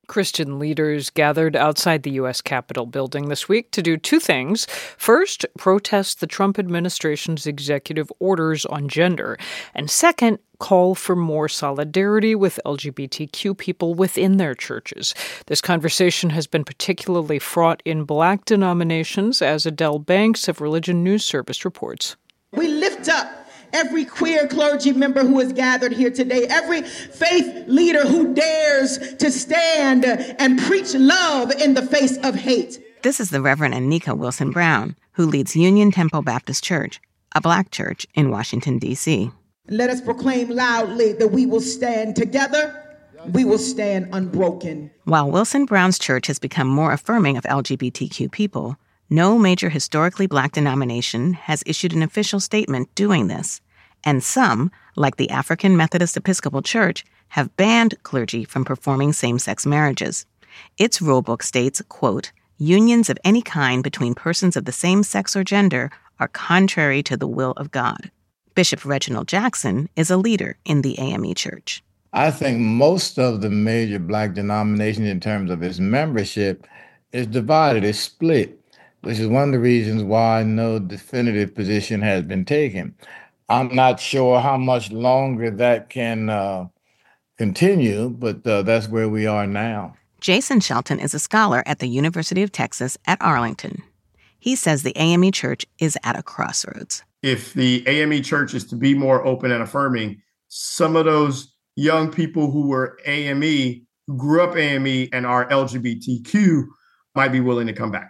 Christian leaders gathered outside the U.S. Capitol building this week to do two things. First, protest the Trump administration's executive orders on gender. And second, call for more solidarity with LGBTQ people within their churches. This conversation has been particularly fraught in Black denominations, as Adele Banks of Religion News Service reports. We lift up every queer clergy member who is gathered here today, every faith leader who dares to stand and preach love in the face of hate. This is the Reverend Anika Wilson Brown, who leads Union Temple Baptist Church, a Black church in Washington, D.C. Let us proclaim loudly that we will stand together, we will stand unbroken. While Wilson Brown's church has become more affirming of LGBTQ people, no major historically Black denomination has issued an official statement doing this, and some, like the African Methodist Episcopal Church, have banned clergy from performing same-sex marriages. Its rulebook states, quote, "Unions of any kind between persons of the same sex or gender are contrary to the will of God." Bishop Reginald Jackson is a leader in the AME Church. I think most of the major Black denominations in terms of its membership is divided, is split, which is one of the reasons why no definitive position has been taken. I'm not sure how much longer that can continue, but that's where we are now. Jason Shelton is a scholar at the University of Texas at Arlington. He says the AME Church is at a crossroads. If the AME Church is to be more open and affirming, some of those young people who were AME, who grew up AME and are LGBTQ, might be willing to come back.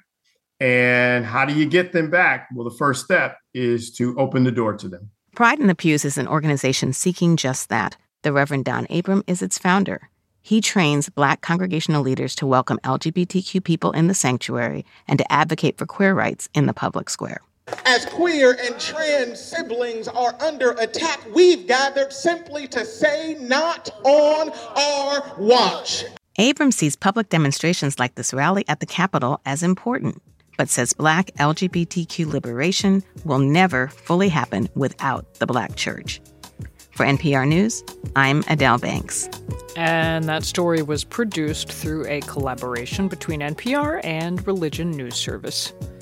And how do you get them back? Well, the first step is to open the door to them. Pride in the Pews is an organization seeking just that. The Reverend Don Abram is its founder. He trains Black congregational leaders to welcome LGBTQ people in the sanctuary and to advocate for queer rights in the public square. As queer and trans siblings are under attack, we've gathered simply to say, not on our watch. Abram sees public demonstrations like this rally at the Capitol as important, but says Black LGBTQ liberation will never fully happen without the Black church. For NPR News, I'm Adele Banks. And that story was produced through a collaboration between NPR and Religion News Service.